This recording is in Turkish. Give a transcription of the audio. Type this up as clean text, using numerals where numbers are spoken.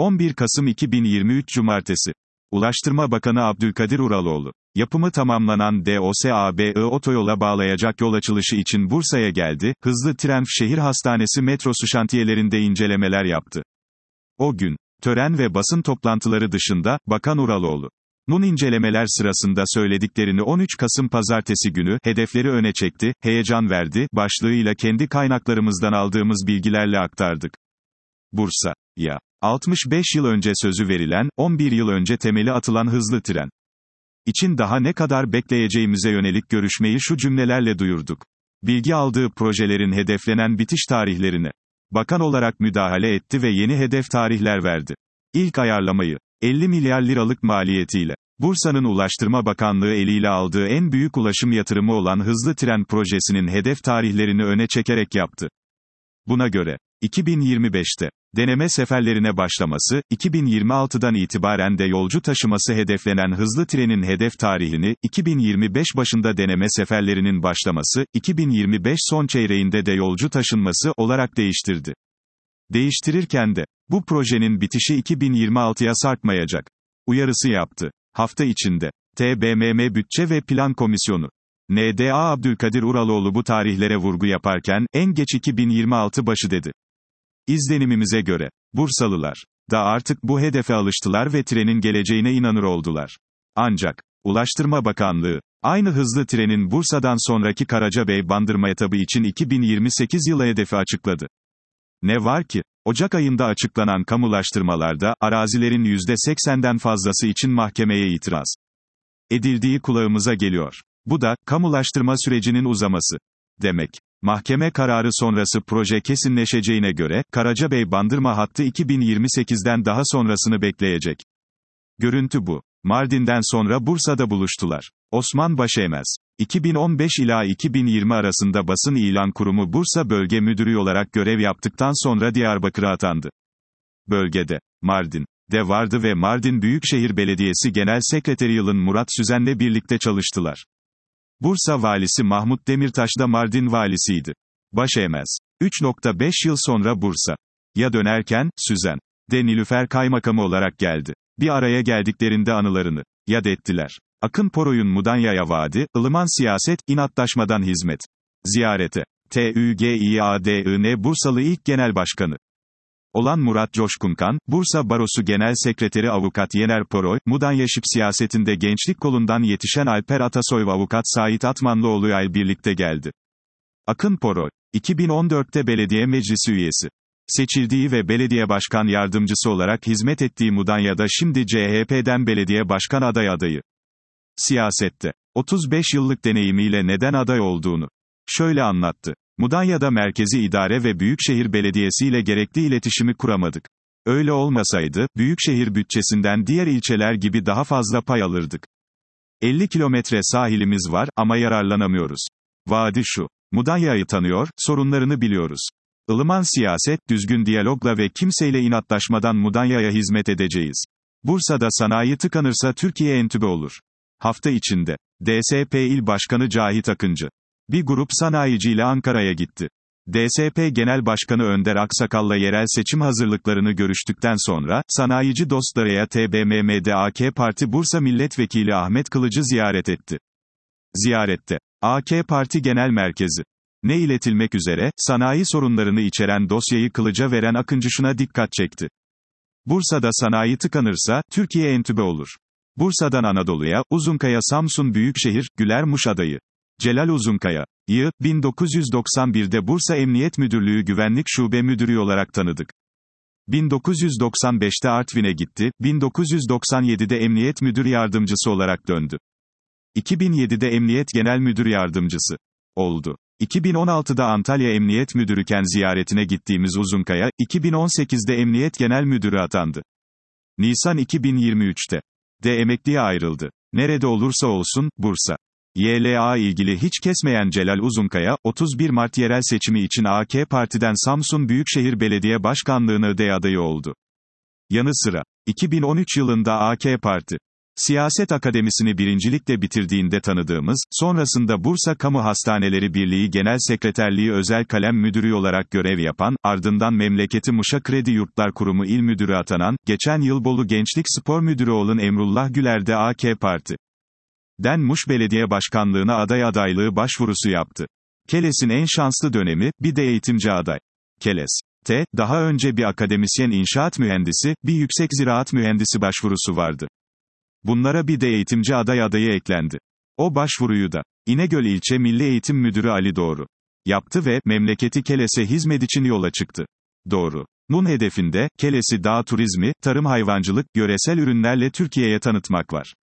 11 Kasım 2023 Cumartesi. Ulaştırma Bakanı Abdülkadir Uraloğlu, yapımı tamamlanan DOSABI otoyola bağlayacak yol açılışı için Bursa'ya geldi, hızlı tren şehir hastanesi metrosu şantiyelerinde incelemeler yaptı. O gün, tören ve basın toplantıları dışında, Bakan Uraloğlu'nun incelemeler sırasında söylediklerini 13 Kasım Pazartesi günü, hedefleri öne çekti, heyecan verdi, başlığıyla kendi kaynaklarımızdan aldığımız bilgilerle aktardık. Bursa'ya 65 yıl önce sözü verilen, 11 yıl önce temeli atılan hızlı tren için daha ne kadar bekleyeceğimize yönelik görüşmeyi şu cümlelerle duyurduk. Bilgi aldığı projelerin hedeflenen bitiş tarihlerine bakan olarak müdahale etti ve yeni hedef tarihler verdi. İlk ayarlamayı 50 milyar liralık maliyetiyle Bursa'nın Ulaştırma Bakanlığı eliyle aldığı en büyük ulaşım yatırımı olan hızlı tren projesinin hedef tarihlerini öne çekerek yaptı. Buna göre 2025'te deneme seferlerine başlaması, 2026'dan itibaren de yolcu taşıması hedeflenen hızlı trenin hedef tarihini, 2025 başında deneme seferlerinin başlaması, 2025 son çeyreğinde de yolcu taşınması olarak değiştirdi. Değiştirirken de, bu projenin bitişi 2026'ya sarkmayacak uyarısı yaptı. Hafta içinde, TBMM Bütçe ve Plan Komisyonu NDA Abdülkadir Uraloğlu bu tarihlere vurgu yaparken, en geç 2026 başı dedi. İzlenimimize göre, Bursalılar da artık bu hedefe alıştılar ve trenin geleceğine inanır oldular. Ancak, Ulaştırma Bakanlığı, aynı hızlı trenin Bursa'dan sonraki Karacabey-Bandırma etabı için 2028 yılı hedefi açıkladı. Ne var ki, Ocak ayında açıklanan kamulaştırmalarda, arazilerin %80'den fazlası için mahkemeye itiraz edildiği kulağımıza geliyor. Bu da, kamulaştırma sürecinin uzaması demek. Mahkeme kararı sonrası proje kesinleşeceğine göre, Karacabey-Bandırma hattı 2028'den daha sonrasını bekleyecek. Görüntü bu. Mardin'den sonra Bursa'da buluştular. Osman Başeğmez, 2015 ila 2020 arasında Basın İlan Kurumu Bursa Bölge Müdürü olarak görev yaptıktan sonra Diyarbakır'a atandı. Bölgede, Mardin'de vardı ve Mardin Büyükşehir Belediyesi Genel Sekreteri Yılın Murat Süzen'le birlikte çalıştılar. Bursa Valisi Mahmut Demirtaş da Mardin Valisiydi. Başeğmez, 3,5 yıl sonra Bursa'ya dönerken, Süzen de Nilüfer Kaymakamı olarak geldi. Bir araya geldiklerinde anılarını yad ettiler. Akın Poroy'un Mudanya'ya vaadi, ılıman siyaset, inatlaşmadan hizmet. Ziyarete, TÜGİADİN Bursalı ilk genel başkanı olan Murat Coşkunkan, Bursa Barosu Genel Sekreteri Avukat Yener Poroy, Mudanya Şip siyasetinde gençlik kolundan yetişen Alper Atasoy ve Avukat Sait Atmanlıoğlu'yla birlikte geldi. Akın Poroy, 2014'te belediye meclisi üyesi seçildiği ve belediye başkan yardımcısı olarak hizmet ettiği Mudanya'da şimdi CHP'den belediye başkan adayı. Siyasette 35 yıllık deneyimiyle neden aday olduğunu şöyle anlattı. Mudanya'da merkezi idare ve Büyükşehir Belediyesi ile gerekli iletişimi kuramadık. Öyle olmasaydı, Büyükşehir bütçesinden diğer ilçeler gibi daha fazla pay alırdık. 50 kilometre sahilimiz var ama yararlanamıyoruz. Vaadi şu: Mudanya'yı tanıyor, sorunlarını biliyoruz. Ilıman siyaset, düzgün diyalogla ve kimseyle inatlaşmadan Mudanya'ya hizmet edeceğiz. Bursa'da sanayi tıkanırsa Türkiye entübe olur. Hafta içinde, DSP İl Başkanı Cahit Akıncı bir grup sanayiciyle Ankara'ya gitti. DSP Genel Başkanı Önder Aksakal'la yerel seçim hazırlıklarını görüştükten sonra, sanayici dostlarıya TBMM'de AK Parti Bursa Milletvekili Ahmet Kılıcı ziyaret etti. Ziyarette, AK Parti Genel Merkezi ne iletilmek üzere, sanayi sorunlarını içeren dosyayı Kılıç'a veren Akıncı şuna dikkat çekti. Bursa'da sanayi tıkanırsa, Türkiye entübe olur. Bursa'dan Anadolu'ya, Uzunkaya Samsun Büyükşehir, Gülermuş adayı Celal Uzunkaya'yı, 1991'de Bursa Emniyet Müdürlüğü Güvenlik Şube Müdürü olarak tanıdık. 1995'te Artvin'e gitti, 1997'de Emniyet Müdür Yardımcısı olarak döndü. 2007'de Emniyet Genel Müdür Yardımcısı oldu. 2016'da Antalya Emniyet Müdürüken ziyaretine gittiğimiz Uzunkaya, 2018'de Emniyet Genel Müdürü atandı. Nisan 2023'te de emekliye ayrıldı. Nerede olursa olsun, Bursa YLA ilgili hiç kesmeyen Celal Uzunkaya, 31 Mart yerel seçimi için AK Parti'den Samsun Büyükşehir Belediye Başkanlığı'na adayı oldu. Yanı sıra, 2013 yılında AK Parti Siyaset akademisini birincilikle bitirdiğinde tanıdığımız, sonrasında Bursa Kamu Hastaneleri Birliği Genel Sekreterliği Özel Kalem Müdürü olarak görev yapan, ardından memleketi Muş'a Kredi Yurtlar Kurumu İl Müdürü atanan, geçen yıl Bolu Gençlik Spor Müdürü olan Emrullah Güler de AK Parti'den Muş Belediye Başkanlığına adaylığı başvurusu yaptı. Keles'in en şanslı dönemi, bir de eğitimci aday. Keles. Daha önce bir akademisyen inşaat mühendisi, bir yüksek ziraat mühendisi başvurusu vardı. Bunlara bir de eğitimci adayı eklendi. O başvuruyu da İnegöl İlçe Milli Eğitim Müdürü Ali Doğru yaptı ve memleketi Keles'e hizmet için yola çıktı. Doğru'nun hedefinde, Keles'i dağ turizmi, tarım hayvancılık, yöresel ürünlerle Türkiye'ye tanıtmak var.